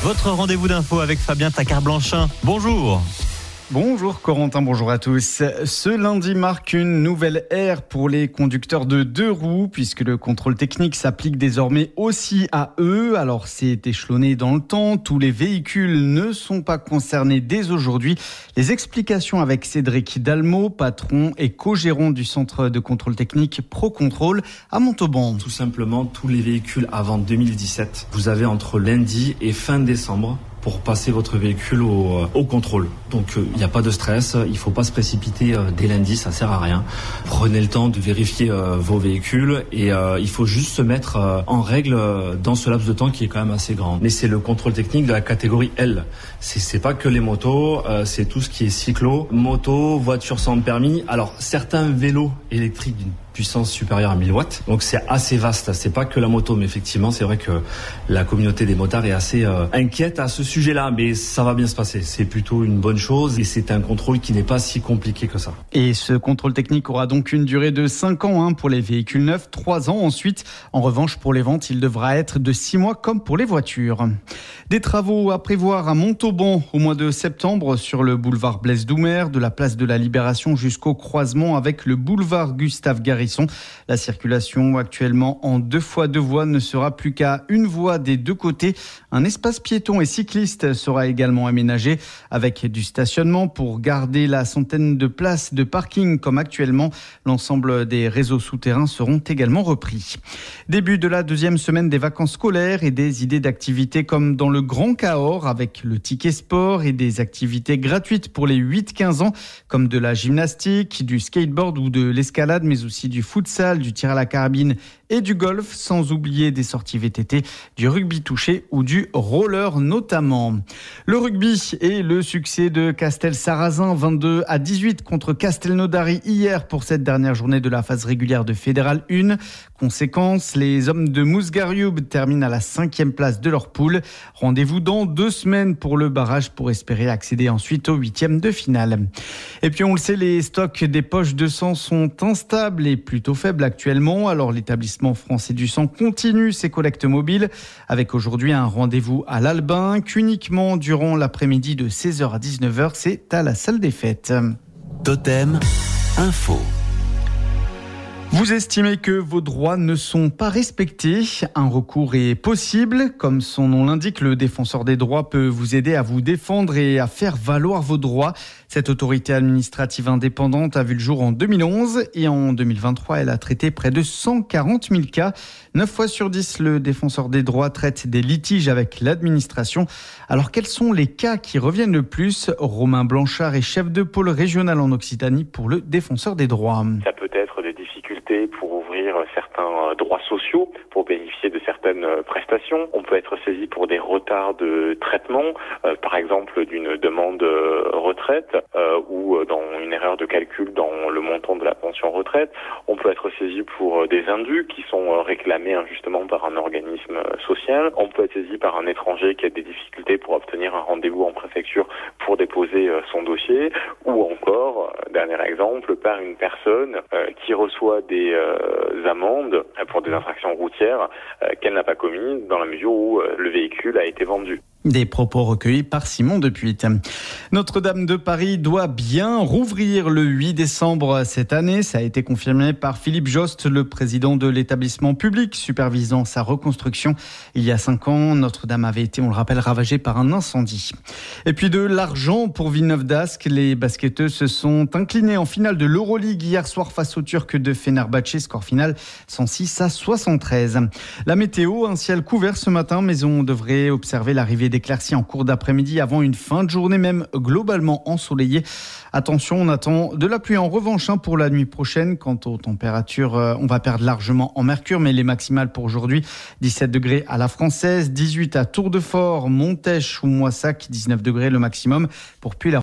Votre rendez-vous d'info avec Fabien Tacard-Blanchin. Bonjour. Bonjour Corentin, bonjour à tous. Ce lundi marque une nouvelle ère pour les conducteurs de deux roues puisque le contrôle technique s'applique désormais aussi à eux. Alors c'est échelonné dans le temps, tous les véhicules ne sont pas concernés dès aujourd'hui. Les explications avec Cédric Dalmau, patron et co-gérant du centre de contrôle technique ProControl à Montauban. Tout simplement, tous les véhicules avant 2017, vous avez entre lundi et fin décembre pour passer votre véhicule au contrôle. Donc il n'y a pas de stress, il ne faut pas se précipiter dès lundi, ça ne sert à rien. Prenez le temps de vérifier vos véhicules et il faut juste se mettre en règle dans ce laps de temps qui est quand même assez grand. Mais c'est le contrôle technique de la catégorie L. C'est pas que les motos, c'est tout ce qui est cyclo, moto, voiture sans permis. Alors certains vélos électriques d'une puissance supérieure à 1000 watts. Donc c'est assez vaste, c'est pas que la moto, mais effectivement c'est vrai que la communauté des motards est assez inquiète à ce sujet-là, mais ça va bien se passer. C'est plutôt une bonne chose et c'est un contrôle qui n'est pas si compliqué que ça. Et ce contrôle technique aura donc une durée de 5 ans pour les véhicules neufs, 3 ans ensuite. En revanche, pour les ventes, il devra être de 6 mois comme pour les voitures. Des travaux à prévoir à Montauban au mois de septembre sur le boulevard Blaise Doumer, de la place de la Libération jusqu'au croisement avec le boulevard Gustave Garry. La circulation actuellement en 2x2 voies ne sera plus qu'à une voie des deux côtés. Un espace piéton et cycliste sera également aménagé avec du stationnement pour garder la centaine de places de parking comme actuellement. L'ensemble des réseaux souterrains seront également repris. Début de la deuxième semaine des vacances scolaires et des idées d'activités comme dans le Grand Cahors avec le ticket sport et des activités gratuites pour les 8-15 ans comme de la gymnastique, du skateboard ou de l'escalade mais aussi du futsal, du tir à la carabine et du golf, sans oublier des sorties VTT, du rugby touché ou du roller notamment. Le rugby et le succès de Castel-Sarrazin, 22-18 contre Castelnaudary hier pour cette dernière journée de la phase régulière de Fédéral 1. Conséquence, les hommes de Mousgarioub terminent à la 5e place de leur poule. Rendez-vous dans 2 semaines pour le barrage pour espérer accéder ensuite au 8e de finale. Et puis on le sait, les stocks des poches de sang sont instables et plutôt faibles actuellement. Alors l'établissement français du sang continue ses collectes mobiles avec aujourd'hui un rendez-vous à l'Albin qu'uniquement durant l'après-midi de 16h à 19h, c'est à la salle des fêtes. Totem Info. Vous estimez que vos droits ne sont pas respectés, un recours est possible. Comme son nom l'indique, le défenseur des droits peut vous aider à vous défendre et à faire valoir vos droits. Cette autorité administrative indépendante a vu le jour en 2011 et en 2023, elle a traité près de 140 000 cas. 9 fois sur 10, le défenseur des droits traite des litiges avec l'administration. Alors quels sont les cas qui reviennent le plus ? Romain Blanchard est chef de pôle régional en Occitanie pour le défenseur des droits. Ça peut être des difficultés pour ouvrir certains droits sociaux, pour bénéficier de certaines prestations. On peut être saisi pour des retards de traitement, par exemple d'une demande retraite ou dans une erreur de calcul dans le montant de la pension retraite. On peut être saisi pour des indus qui sont réclamés injustement par un organisme social. On peut être saisi par un étranger qui a des difficultés pour obtenir un rendez-vous en préfecture pour déposer son dossier, ou encore, dernier exemple, par une personne qui reçoit des amendes pour des infractions routières qu'elle n'a pas commises dans la mesure où le véhicule a été vendu. Des propos recueillis par Simon Depuit. Notre-Dame de Paris doit bien rouvrir le 8 décembre cette année. Ça a été confirmé par Philippe Jost, le président de l'établissement public supervisant sa reconstruction. Il y a 5 ans, Notre-Dame avait été, on le rappelle, ravagée par un incendie. Et puis de l'argent pour Villeneuve d'Ascq. Les basketteuses se sont inclinées en finale de l'Euroleague hier soir face aux Turcs de Fenerbahçe. Score final 106-73. La météo, un ciel couvert ce matin, mais on devrait observer l'arrivée d'éclaircies en cours d'après-midi avant une fin de journée même globalement ensoleillée. Attention, on attend de la pluie en revanche pour la nuit prochaine. Quant aux températures, on va perdre largement en mercure, mais les maximales pour aujourd'hui, 17 degrés à la Française, 18 à Tour de Fort, Montèche ou Moissac, 19 degrés le maximum pour Puy-la